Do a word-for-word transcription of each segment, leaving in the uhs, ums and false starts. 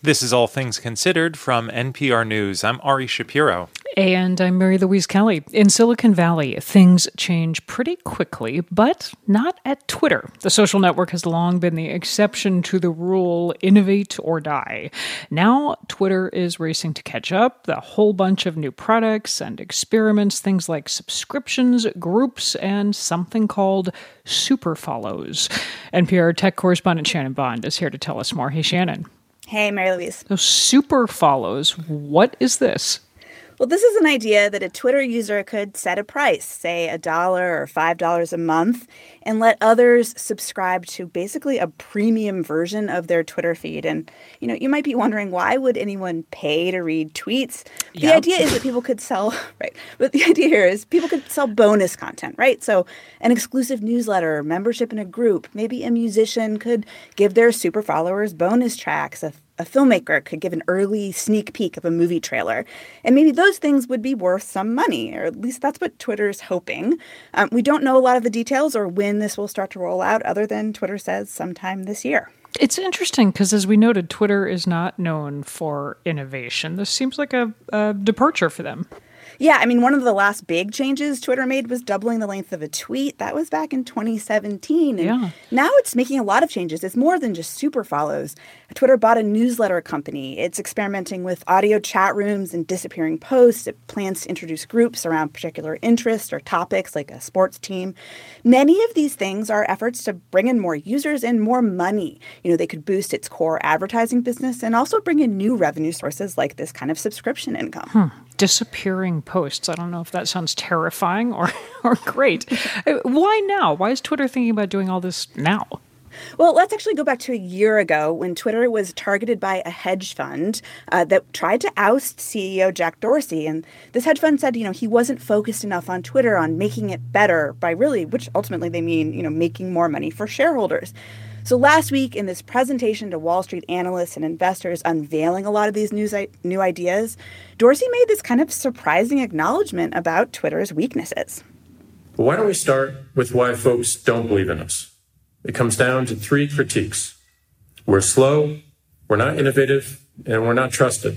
This is All Things Considered from N P R News. I'm Ari Shapiro. And I'm Mary Louise Kelly. In Silicon Valley, things change pretty quickly, but not at Twitter. The social network has long been the exception to the rule, innovate or die. Now, Twitter is racing to catch up. A whole bunch of new products and experiments, things like subscriptions, groups, and something called super follows. N P R tech correspondent Shannon Bond is here to tell us more. Hey, Shannon. Hey, Mary Louise. So super follows, what is this? Well, this is an idea that a Twitter user could set a price, say a dollar or five dollars a month, and let others subscribe to basically a premium version of their Twitter feed. And, you know, you might be wondering, why would anyone pay to read tweets? The Yep. idea is that people could sell, right, but the idea here is people could sell bonus content, right? So an exclusive newsletter, membership in a group, maybe a musician could give their super followers bonus tracks, a A filmmaker could give an early sneak peek of a movie trailer. And maybe those things would be worth some money, or at least that's what Twitter's hoping. Um, we don't know a lot of the details or when this will start to roll out, other than Twitter says sometime this year. It's interesting because, as we noted, Twitter is not known for innovation. This seems like a, a departure for them. Yeah, I mean, one of the last big changes Twitter made was doubling the length of a tweet. That was back in twenty seventeen. And yeah. Now it's making a lot of changes. It's more than just super follows. Twitter bought a newsletter company. It's experimenting with audio chat rooms and disappearing posts. It plans to introduce groups around particular interests or topics like a sports team. Many of these things are efforts to bring in more users and more money. You know, they could boost its core advertising business and also bring in new revenue sources like this kind of subscription income. Hmm. Disappearing posts. I don't know if that sounds terrifying or, or great. Why now? Why is Twitter thinking about doing all this now? Well, let's actually go back to a year ago when Twitter was targeted by a hedge fund uh, that tried to oust C E O Jack Dorsey. And this hedge fund said, you know, he wasn't focused enough on Twitter, on making it better by really, which ultimately they mean, you know, making more money for shareholders. So last week in this presentation to Wall Street analysts and investors unveiling a lot of these news, new ideas, Dorsey made this kind of surprising acknowledgement about Twitter's weaknesses. But why don't we start with why folks don't believe in us? It comes down to three critiques. We're slow, we're not innovative, and we're not trusted.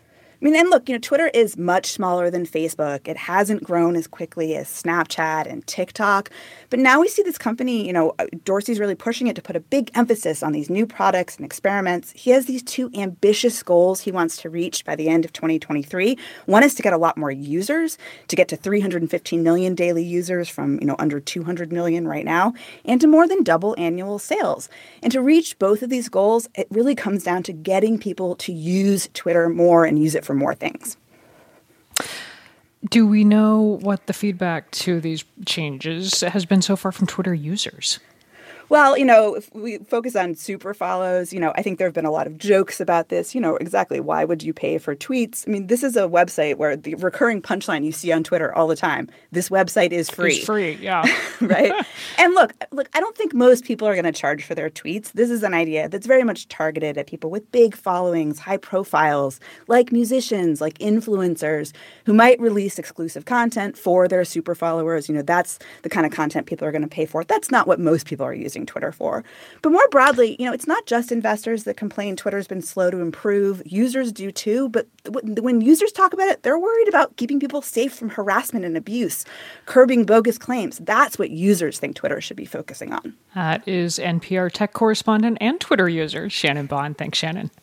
I mean, and look, you know, Twitter is much smaller than Facebook. It hasn't grown as quickly as Snapchat and TikTok. But now we see this company, you know, Dorsey's really pushing it to put a big emphasis on these new products and experiments. He has these two ambitious goals he wants to reach by the end of twenty twenty-three. One is to get a lot more users, to get to three hundred fifteen million daily users from, you know, under two hundred million right now, and to more than double annual sales. And to reach both of these goals, it really comes down to getting people to use Twitter more and use it for more things. Do we know what the feedback to these changes has been so far from Twitter users? Well, you know, if we focus on super follows, you know, I think there have been a lot of jokes about this. You know, exactly why would you pay for tweets? I mean, this is a website where the recurring punchline you see on Twitter all the time, this website is free. It's free, yeah. Right? And look, look, I don't think most people are going to charge for their tweets. This is an idea that's very much targeted at people with big followings, high profiles, like musicians, like influencers who might release exclusive content for their super followers. You know, that's the kind of content people are going to pay for. That's not what most people are using Twitter for. But more broadly, you know, it's not just investors that complain Twitter's been slow to improve. Users do too. But when users talk about it, they're worried about keeping people safe from harassment and abuse, curbing bogus claims. That's what users think Twitter should be focusing on. That is N P R tech correspondent and Twitter user Shannon Bond. Thanks, Shannon.